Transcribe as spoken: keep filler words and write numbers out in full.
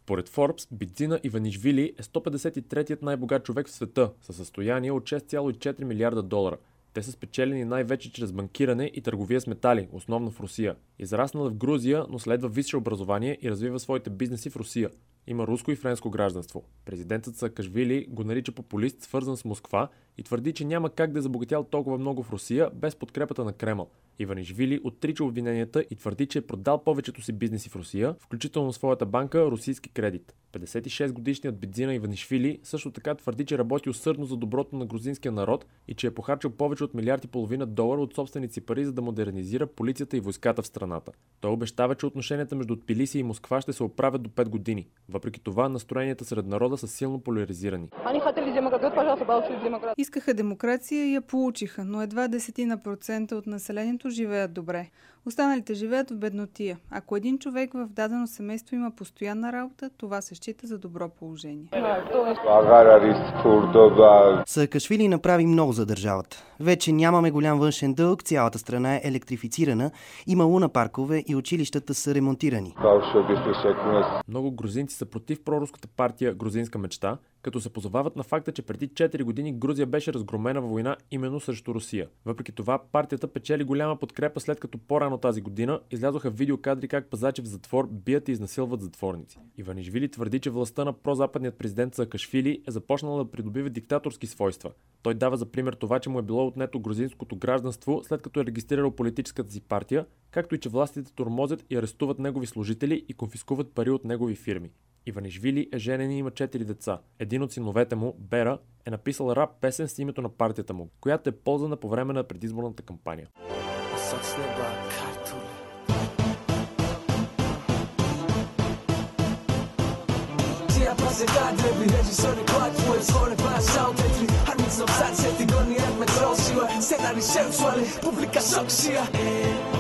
Според Forbes, Бидзина Иванишвили е сто петдесет и третият най-богат човек в света, със състояние от шест цяло и четири милиарда долара. Те са спечелени най-вече чрез банкиране и търговия с метали, основно в Русия. Израснал е в Грузия, но следва висше образование и развива своите бизнеси в Русия. Има руско и френско гражданство. Президентът Саакашвили го нарича популист, свързан с Москва, и твърди, че няма как да е забогатял толкова много в Русия без подкрепата на Кремъл. Иванишвили отрича обвиненията и твърди, че е продал повечето си бизнеси в Русия, включително своята банка Русийски кредит. петдесет и шест годишният Бидзина Иванишвили също така твърди, че работи усърдно за доброто на грузинския народ и че е похарчил повече от милиард и половина долара от собствените си пари, за да модернизира полицията и войската в страната. Той обещава, че отношенията между Тбилиси и Москва ще се оправят до пет години. Въпреки това, настроенията сред народа са силно поляризирани. Искаха демокрация и я получиха, но едва десетина процента от населението живеят добре. Останалите живеят в беднотия. Ако един човек в дадено семейство има постоянна работа, това се счита за добро положение. Саакашвили направи много за държавата. Вече нямаме голям външен дълг, цялата страна е електрифицирана, има лунапаркове и училищата са ремонтирани. Много грузинци са против проруската партия Грузинска мечта, като се позовават на факта, че преди четири години Грузия беше разгромена във война именно срещу Русия. Въпреки това, партията печели голяма подкрепа, след като по-рано тази година излязоха видеокадри как пазачи в затвор бият и изнасилват затворници. Иванишвили твърди, че властта на прозападният президент Саакашвили е започнала да придобива диктаторски свойства. Той дава за пример това, че му е било отнето грузинското гражданство, след като е регистрирал политическата си партия, както и че властите тормозят и арестуват негови служители и конфискуват пари от негови фирми. Иванишвили е женен и има четири деца. Един от синовете му, Бера, е написал рап песен с името на партията му, която е ползвана по време на предизборната кампания. Scenari sensuali, pubblica soxia.